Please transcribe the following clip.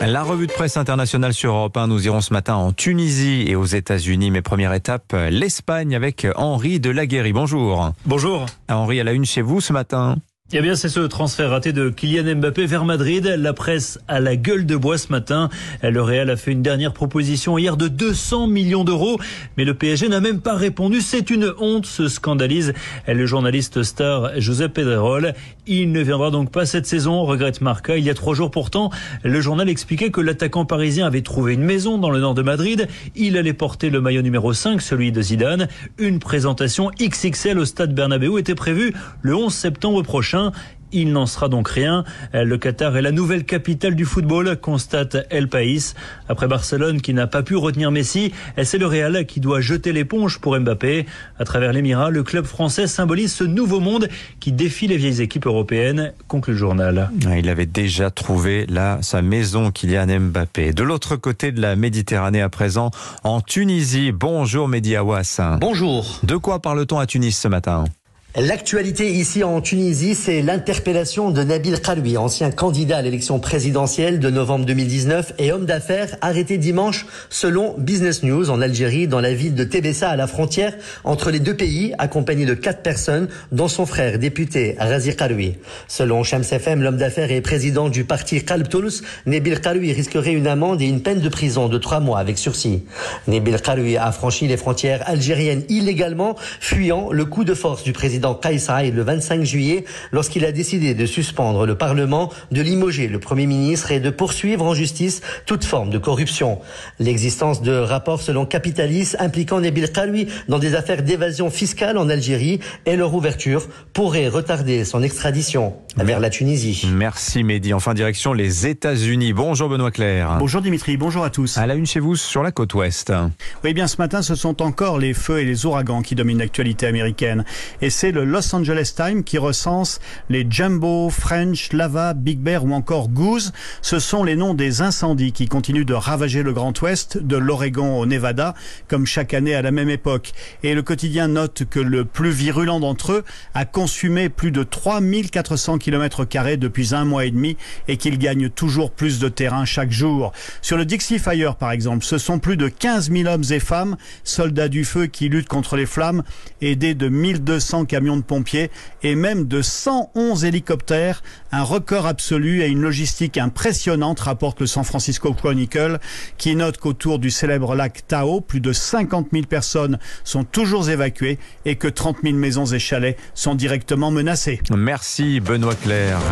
La revue de presse internationale sur Europe 1, nous irons ce matin en Tunisie et aux États-Unis. Mais première étape, l'Espagne avec Henri de Laguérie. Bonjour. Bonjour. Henri, à la une chez vous ce matin. Eh bien, c'est ce transfert raté de Kylian Mbappé vers Madrid. La presse a la gueule de bois ce matin. Le Real a fait une dernière proposition hier de 200 millions d'euros. Mais le PSG n'a même pas répondu. C'est une honte, se scandalise le journaliste star Josep Pedrerol. Il ne viendra donc pas cette saison, regrette Marca. Il y a 3 jours pourtant, le journal expliquait que l'attaquant parisien avait trouvé une maison dans le nord de Madrid. Il allait porter le maillot numéro 5, celui de Zidane. Une présentation XXL au stade Bernabéu était prévue le 11 septembre prochain. Il n'en sera donc rien. Le Qatar est la nouvelle capitale du football, constate El País. Après Barcelone qui n'a pas pu retenir Messi, c'est le Real qui doit jeter l'éponge pour Mbappé. À travers l'Émirat, le club français symbolise ce nouveau monde qui défie les vieilles équipes européennes, conclut le journal. Il avait déjà trouvé là sa maison, Kylian Mbappé. De l'autre côté de la Méditerranée à présent, en Tunisie. Bonjour Mehdi Aouas. Bonjour. De quoi parle-t-on à Tunis ce matin ? L'actualité ici en Tunisie, c'est l'interpellation de Nabil Karoui, ancien candidat à l'élection présidentielle de novembre 2019 et homme d'affaires arrêté dimanche selon Business News en Algérie, dans la ville de Tébessa à la frontière entre les deux pays, accompagné de 4 personnes, dont son frère député Razi Karoui. Selon Shams FM, l'homme d'affaires et président du parti Qalb Toulouse, Nabil Karoui risquerait une amende et une peine de prison de 3 mois avec sursis. Nabil Karoui a franchi les frontières algériennes illégalement, fuyant le coup de force du président Kais Saied le 25 juillet lorsqu'il a décidé de suspendre le Parlement, de limoger le Premier ministre et de poursuivre en justice toute forme de corruption. L'existence de rapports selon Capitalis impliquant Nabil Karoui dans des affaires d'évasion fiscale en Algérie et leur ouverture pourrait retarder son extradition vers la Tunisie. Merci Mehdi. Enfin, direction les États-Unis. Bonjour Benoît Clair. Bonjour Dimitri, bonjour à tous. À la une chez vous sur la côte ouest. Oui, bien ce matin, ce sont encore les feux et les ouragans qui dominent l'actualité américaine. Et c'est le Los Angeles Times qui recense les Jumbo, French, Lava, Big Bear ou encore Goose. Ce sont les noms des incendies qui continuent de ravager le Grand Ouest, de l'Oregon au Nevada, comme chaque année à la même époque. Et le quotidien note que le plus virulent d'entre eux a consumé plus de 3400 km² depuis 1 mois et demi et qu'il gagne toujours plus de terrain chaque jour. Sur le Dixie Fire, par exemple, ce sont plus de 15 000 hommes et femmes, soldats du feu qui luttent contre les flammes, aidés de 1200 camions de pompiers et même de 111 hélicoptères, un record absolu et une logistique impressionnante, rapporte le San Francisco Chronicle, qui note qu'autour du célèbre lac Tahoe, plus de 50 000 personnes sont toujours évacuées et que 30 000 maisons et chalets sont directement menacés. Merci Benoît Clair.